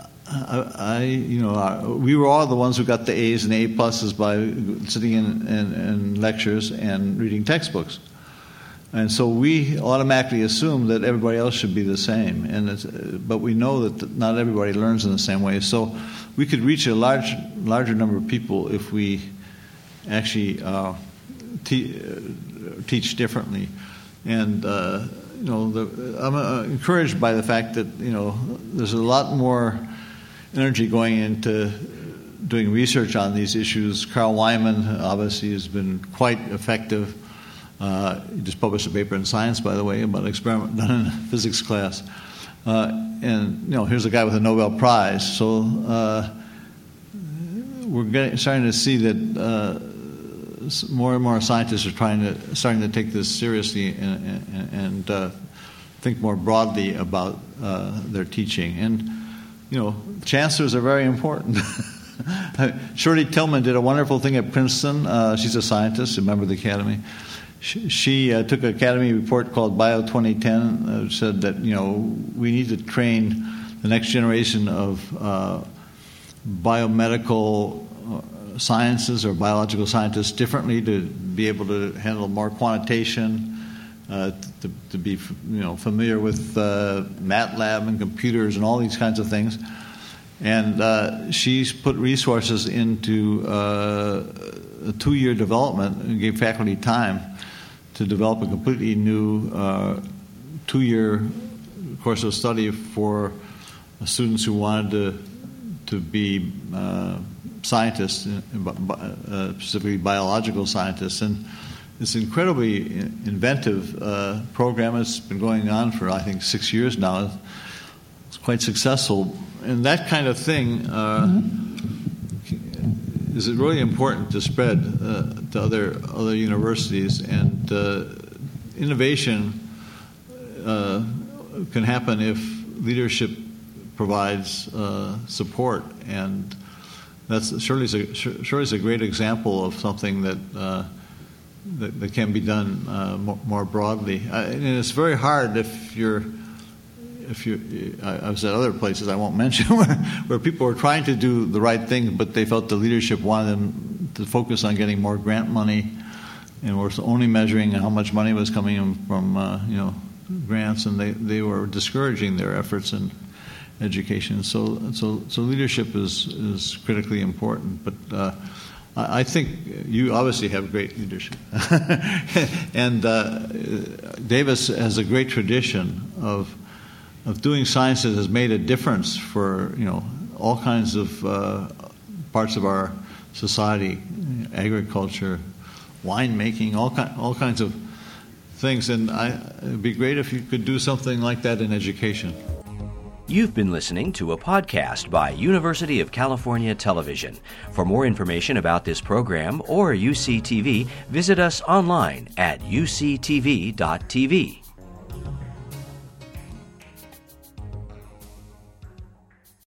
I, you know, uh, we were all the ones who got the A's and A pluses by sitting in, in, in lectures and reading textbooks, and so we automatically assume that everybody else should be the same. And it's, but we know that not everybody learns in the same way. So we could reach a large, larger number of people if we actually uh, te- uh, teach differently. And uh, you know, the, I'm uh, encouraged by the fact that you know there's a lot more energy going into doing research on these issues. Carl Wieman obviously has been quite effective. Uh, he just published a paper in Science, by the way, about an experiment done in a physics class. Uh, and you know, here's a guy with a Nobel Prize. So uh, we're getting, starting to see that uh, more and more scientists are trying to starting to take this seriously and, and, and uh, think more broadly about uh, their teaching. And you know, chancellors are very important. Shirley Tillman did a wonderful thing at Princeton. Uh, she's a scientist, a member of the Academy. She, she uh, took an Academy report called Bio twenty ten, uh, said that you know we need to train the next generation of uh, biomedical sciences or biological scientists differently to be able to handle more quantitation, uh, to, to be you know familiar with uh, MATLAB and computers and all these kinds of things. And uh, she's put resources into uh, a two-year development and gave faculty time to develop a completely new uh, two-year course of study for students who wanted to to be uh, scientists, uh, specifically biological scientists. And it's an incredibly inventive uh, program. It's been going on for, I think, six years now. It's quite successful. And that kind of thing uh, mm-hmm. is really important to spread uh, to other other universities. And uh, innovation uh, can happen if leadership provides uh, support. And that's surely is a, surely is a great example of something that uh, that, that can be done uh, more, more broadly. Uh, and it's very hard if you're If you, I was at other places I won't mention where, where people were trying to do the right thing, but they felt the leadership wanted them to focus on getting more grant money, and were only measuring how much money was coming in from uh, you know grants, and they, they were discouraging their efforts in education. So so so leadership is is critically important, but. Uh, I think you obviously have great leadership, and uh, Davis has a great tradition of. of doing science that has made a difference for you know all kinds of uh, parts of our society, agriculture, winemaking, all ki- all kinds of things. And I, it'd be great if you could do something like that in education. You've been listening to a podcast by University of California Television. For more information about this program or U C T V, visit us online at u c t v dot t v.